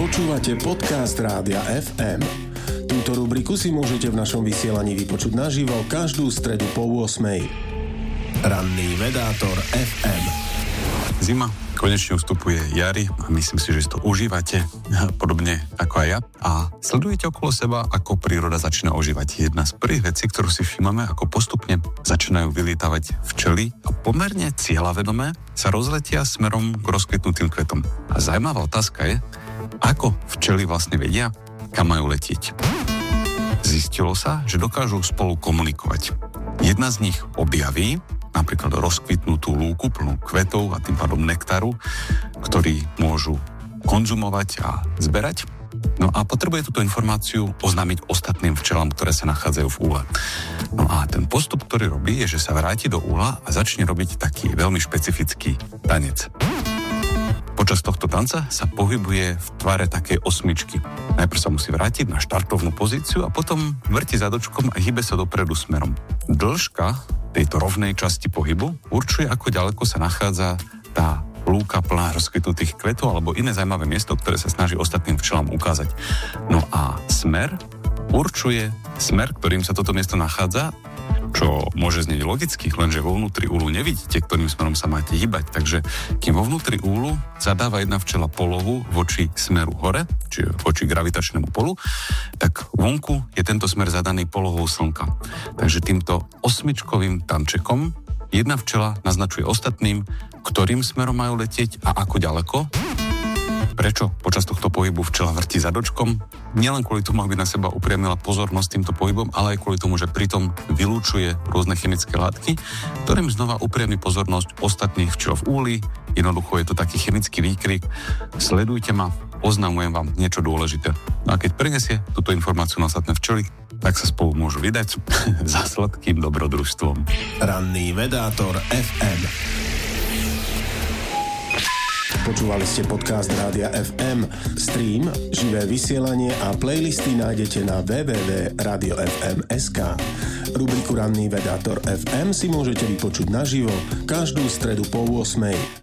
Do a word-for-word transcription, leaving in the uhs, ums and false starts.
Počúvate podcast Rádia ef em. Túto rubriku si môžete v našom vysielaní vypočuť naživo každú stredu po ôsmej. Ranný vedátor ef em. Zima konečne ustupuje jari a myslím si, že si to užívate podobne ako aj ja a sledujete okolo seba, ako príroda začína ožívať. Jedna z prvých vecí, ktorú si všímame, ako postupne začínajú vylietávať včely a pomerne cieľavedomé sa rozletia smerom k rozkvetnutým kvetom. A zaujímavá otázka je, ako včely vlastne vedia, kam majú letieť. Zistilo sa, že dokážu spolu komunikovať. Jedna z nich objaví napríklad rozkvitnutú lúku plnú kvetov a tým pádom nektaru, ktorý môžu konzumovať a zberať. No a potrebuje túto informáciu oznámiť ostatným včelám, ktoré sa nachádzajú v úle. No a ten postup, ktorý robí, je, že sa vráti do úla a začne robiť taký veľmi špecifický tanec. Počas tohto tanca sa pohybuje v tvare takej osmičky. Najprv sa musí vrátiť na štartovnú pozíciu a potom vrti zadočkom a hýbe sa dopredu smerom. Dĺžka tejto rovnej časti pohybu určuje, ako ďaleko sa nachádza tá lúka plná rozkvetnutých kvetov alebo iné zaujímavé miesto, ktoré sa snaží ostatným včelám ukázať. No a smer určuje smer, ktorým sa toto miesto nachádza, čo môže znieť logicky, lenže vo vnútri úlu nevidíte, ktorým smerom sa máte hýbať. Takže kým vo vnútri úlu zadáva jedna včela polohu voči smeru hore, čiže voči gravitačnému polu, tak vonku je tento smer zadaný polohou slnka. Takže týmto osmičkovým tančekom jedna včela naznačuje ostatným, ktorým smerom majú letieť a ako ďaleko. Prečo počas tohto pohybu včela vrti zadočkom? Nielen kvôli tomu, aby na seba upriamila pozornosť týmto pohybom, ale aj kvôli tomu, že pritom vylúčuje rôzne chemické látky, ktorým znova upriami pozornosť ostatných včiel v úli. Jednoducho je to taký chemický výkrik. Sledujte ma, oznamujem vám niečo dôležité. No a keď prenesie túto informáciu na ostatné včely, tak sa spolu môžu vydať za sladkým dobrodružstvom. Ranný vedátor ef em. Počúvali ste podcast Rádia ef em. Stream, živé vysielanie a playlisty nájdete na w w w bodka radio f m bodka es ka. Rubriku Ranný vedátor ef em si môžete vypočuť naživo každú stredu po ôsmej.